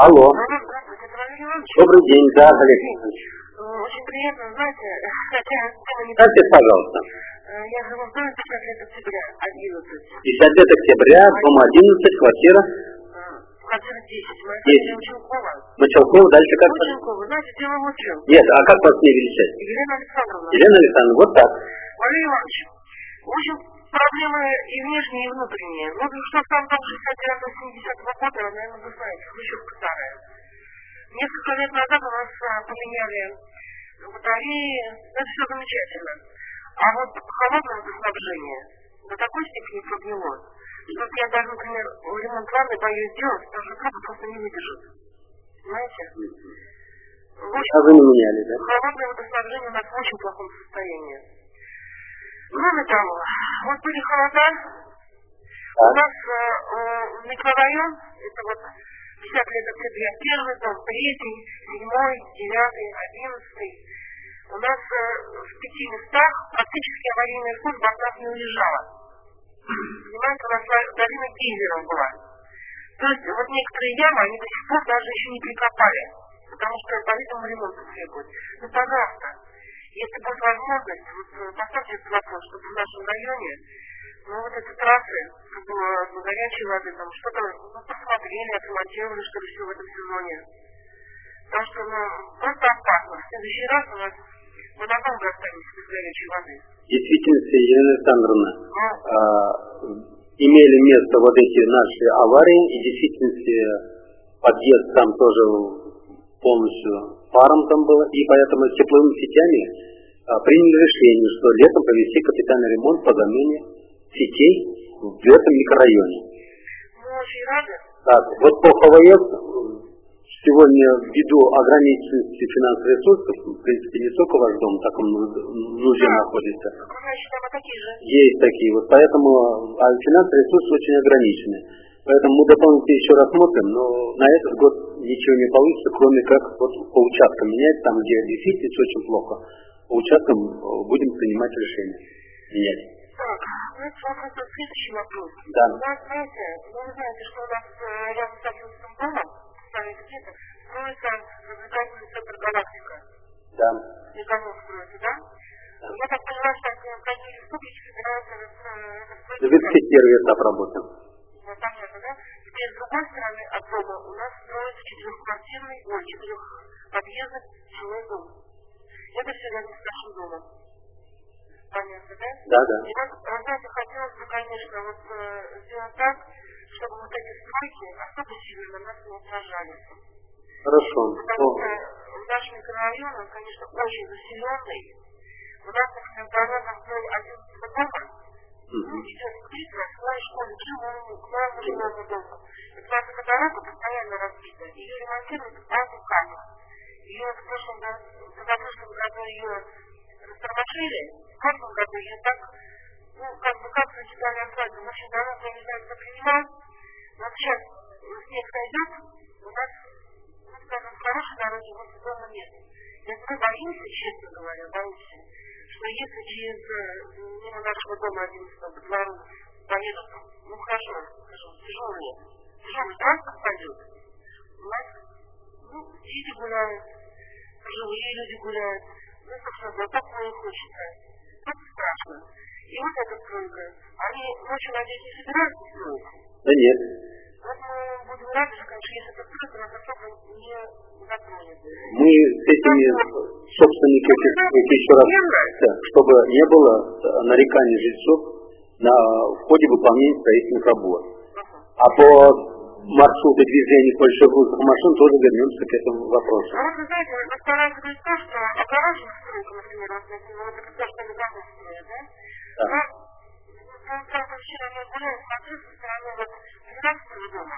Алло. Здравствуйте, это Валерий Иванович. Добрый день, да, Олег Иванович. Очень приятно, знаете, хотя тема не... Скажите, пожалуйста. Я живу в доме 50 лет октября, 11. 50 лет октября, дом 11, квартира? Квартира 10. Моя 10. фамилия Ученкова. Мочалкова, дальше как? Ученкова, знаете, дело в чем. Нет, а как вас не величать? Елена Александровна. Елена Александровна, вот так. Валерий Иванович, в общем, проблемы и внешние, и внутренние. Вот что сам дом 69-70 года, наверное, вы знаете, хрущевка старая. Несколько лет назад у нас поменяли батареи, это все замечательно. А вот холодное водоснабжение до такой степени прогнило, что я даже, например, ремонт ванны боюсь делать, потому что трубы просто не выдержат. Знаете? В общем, вы не меняли, да? холодное водоснабжение у нас в очень плохом состоянии. Кроме того, вот были холода, у нас микрорайон, это вот 50 лет октября, первый дом, третий, 7-й, 9-й, 11-й. У нас в 5 местах практически аварийная служба от нас не уезжала. Понимаете, у нас долина гейзеров была. То есть вот некоторые ямы, они до сих пор даже еще не прикопали, потому что, по-видимому, ремонт требует. Ну, пожалуйста, если будет возможность, вот поставьте этот вопрос, чтобы в нашем районе, ну, вот эти трассы, чтобы горячей воды, там что-то посмотрели, отремонтировали, что ли, все в этом сезоне. Потому что, ну, просто опасно. В следующий раз у нас мы надолго останемся без горячей воды. Действительно, Елена Александровна, имели место вот эти наши аварии, и действительно подъезд там тоже полностью паром там было, и поэтому тепловыми сетями приняли решение, что летом провести капитальный ремонт по замене сетей в этом микрорайоне. Мы очень рады. Так, вот по ХВС сегодня ввиду ограниченности финансовых ресурсов, в принципе, не только ваш дом в таком нужде находится. Окружающие дома такие же. Есть такие вот, поэтому финансовые ресурсы очень ограничены. Поэтому мы дополнительно еще рассмотрим, но на этот год ничего не получится, кроме как вот по участкам менять, там где действительно все очень плохо. По участкам будем принимать решения. Менять. Так, знаете, вопрос, следующий вопрос. Да. У нас, знаете, вы знаете, что у нас рядом с 11 домом, сами где-то, строится развлекательный центр «Галактика». Да. Никому строится, да? Я так понимаю, что в Казани Республике собираются Завершить первый этап работы. понятно, да? Теперь с другой стороны от дома у нас строится 4-подъездный жилой дом. Это все рядом с нашим домом. Понятно, да? Да, да. И вот, вы знаете, хотелось бы, конечно, вот сделать так, чтобы вот эти стройки особо сильно на нас не отражались. Хорошо. Потому что наш микрорайон, он, конечно, очень заселенный. У нас, например, дорога вдоль 11 дома, идет к своей школе, к новому жилому дому. Это наша дорога постоянно разбита. Ее ремонтируют в разных камнях. Ее в прошлом году ее растормошили, в прошлом году ее так, ну, как зачитали асфальт. В общем, дорога, я не знаю, кто принимал. Но сейчас снег сойдет, у нас, ну, скажем, хорошей дороги возле дома нет. Я мы боимся, честно говоря, боимся, что если через мимо нашего дома 11 по двору поедут, ну хорошо, скажем, тяжелый транспорт пойдет, у нас, ну, дети гуляют, пожилые люди гуляют, ну, собственно, вот так мне и хочется. Это страшно. И вот эта стройка, они ночью, надеюсь, не собираются строить? Да нет. Вот мы будем рады, что, конечно, если эта стройка нас особо не затронет. Мы с этими собственниками еще раз, чтобы не было нареканий жильцов на ходе выполнения строительных работ. А по маршруту движения больших грузных машин тоже вернемся к этому вопросу. А вот вы знаете, вы стараетесь говорить то, что огороженная стройка, например, вот то, что недавно строят, да? Да. Но правда, вчера мы гуляем, смотрю со стороны вот 12-го дома,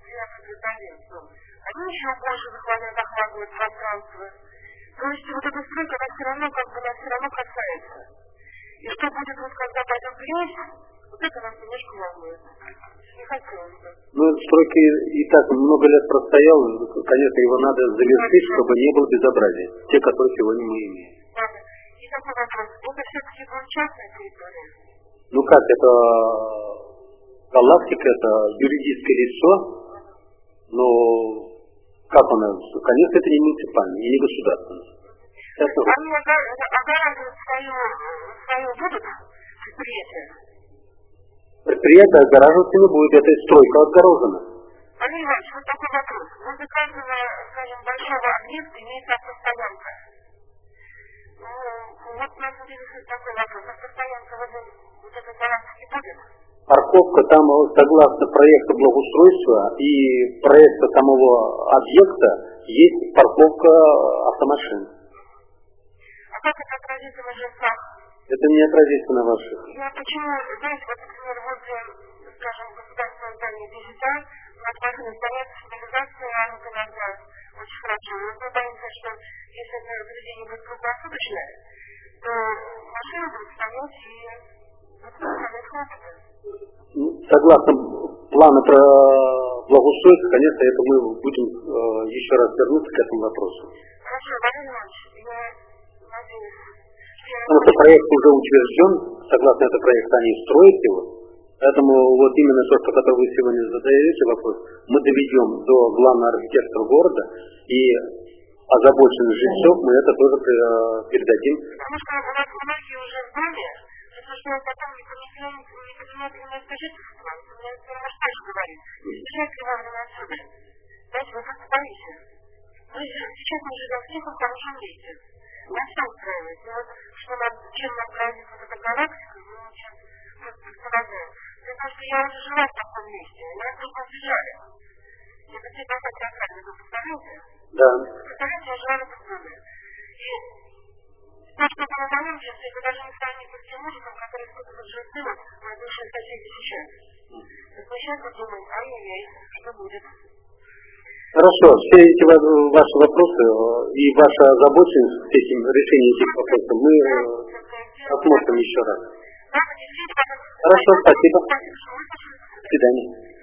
12-й дом. Они еще больше захватывают пространство. То есть вот эта стройка, она все равно касается. И что будет вот когда пойдет грязь, вот это нас немножко волнует. Не хотелось бы. Ну, стройка и так много лет простояла, конечно, его надо завершить, чтобы не было безобразия. Те, которые сегодня мы имеем. Ладно. И такой вопрос. Это все-таки будет частная территория? Ну как, это Галактика, это юридическое лицо, но Как она? Конечно, это не муниципальный и не государственный. Они огораживают свое будут предприятие. Предприятие огораживаться не будет, эта стройка отгорожена. Андрей Иванович, вот такой вопрос. Возле каждого, скажем, большого объекта имеется автостоянка. Вот нас интересует такой вопрос. Автостоянка возле вот этой балансовки будет? Парковка там, согласно проекту благоустройства и проекта самого объекта, есть парковка автомашин. А как это отразится на жильцах? Это не отразится на ваших. Я почему, знаете, вот, например, возле, скажем, государственного здания Дежита, над машиной стоят сигнализация, она иногда очень хорошо. Но мы боимся, что если это заведение будет круглосуточное, то машины будут стоять и выставлять хлопоты. Согласно плану про благоустройство, конечно, это мы будем еще раз вернуться к этому вопросу. Хорошо, Валерий Иванович, я надеюсь. Потому что проект уже утвержден, согласно этому проекту они строят его. Поэтому вот именно то, что когда вы сегодня задаете вопрос, мы доведем до главного архитектора города и озабоченных жильцов мы это тоже передадим. Потому что у нас многие уже в доме, что потом не понимают место жительства. Я первый раз тоже говорю. Езжайте ли вам отсюда? Знаете, вы как-то боитесь. Сейчас мы живем в тихом, хорошем месте. Нас все устраивает. И вот что нам, чем нам нравится вот эта галактика, мы сейчас просто представляем. Потому что я уже жила в таком месте, меня вдруг убежали. Я хотела так рассказывать, вы представляете? Да. Представляете, я жила в этом доме. И то, что это на моем детстве, это даже не сравнится с тем ужасом, который испытывают жильцы на бывшие соседи сейчас. Так мы сейчас думаем, ай-яй-яй, что будет? Хорошо, все эти ваши вопросы и ваша озабоченность с этим решением этих вопросов мы рассмотрим еще раз. Хорошо, спасибо. До свидания.